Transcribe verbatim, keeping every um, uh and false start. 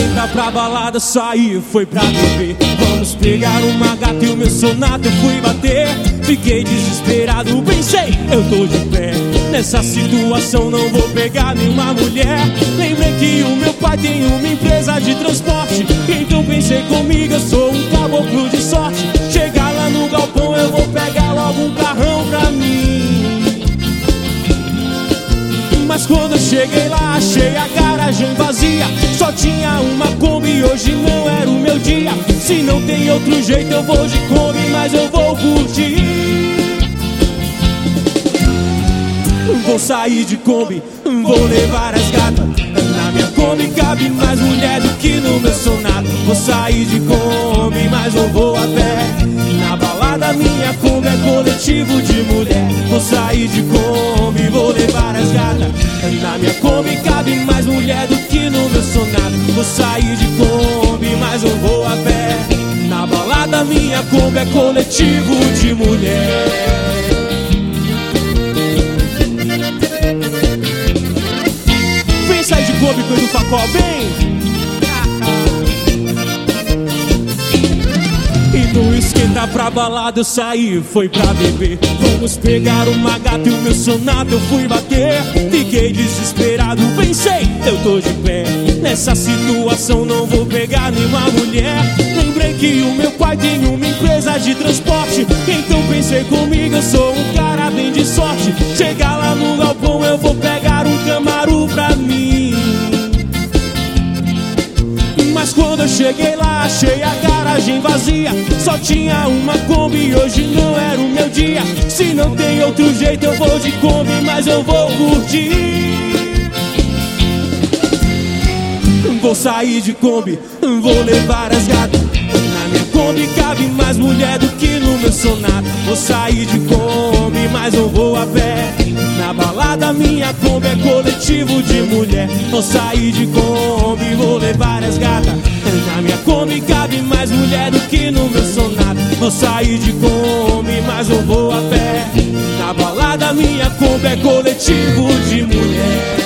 esquenta pra balada, saí, foi pra beber. Vamos pegar uma gata e o meu sonato eu fui bater. Fiquei desesperado, pensei, eu tô de pé. Nessa situação não vou pegar nenhuma mulher. Lembrei que o meu pai tem uma empresa de transporte. Então pensei comigo, eu sou um caboclo de sorte. Chegar lá no galpão eu vou pegar logo um carrão pra mim. Mas quando eu cheguei lá, achei a garagem vazia. Só tinha uma Kombi, hoje não era o meu dia. Se não tem outro jeito eu vou de Kombi, mas eu vou curtir. Vou sair de Kombi, vou levar as gatas. Na minha Kombi cabe mais mulher do que no meu sonato. Vou sair de Kombi, mas eu vou a pé. Na balada minha Kombi é coletivo de mulher. Vou sair de Kombi, vou levar as gatas. Na minha Kombi cabe mais mulher do que no meu sonato. Vou sair de Kombi, mas eu vou a pé. Na balada minha Kombi é coletivo de mulher. Vem sair de Kombi com o Edu Facó, vem! E no esquenta pra balada eu saí, foi pra beber. Vamos pegar uma gata e o meu sonato eu fui bater. Fiquei desesperado, pensei, eu tô de pé. Nessa situação não vou pegar nenhuma mulher. Lembrei que o meu pai tem uma empresa de transporte. Então pensei comigo, eu sou um cara bem de sorte. Chegar lá no galpão eu vou pegar um Camaro pra mim. Mas quando eu cheguei lá, achei a garagem vazia. Só tinha uma Kombi, hoje não era o meu dia. Se não tem outro jeito eu vou de Kombi, mas eu vou curtir. Vou sair de Kombi, vou levar as gatas. Na minha Kombi cabe mais mulher do que no meu sonato. Vou sair de Kombi, mas eu vou a pé. Na balada minha Kombi é coletivo de mulher. Vou sair de Kombi, vou levar as gatas. Na minha Kombi cabe mais mulher do que no meu sonato. Vou sair de Kombi, mas eu vou a pé. Na balada minha Kombi é coletivo de mulher.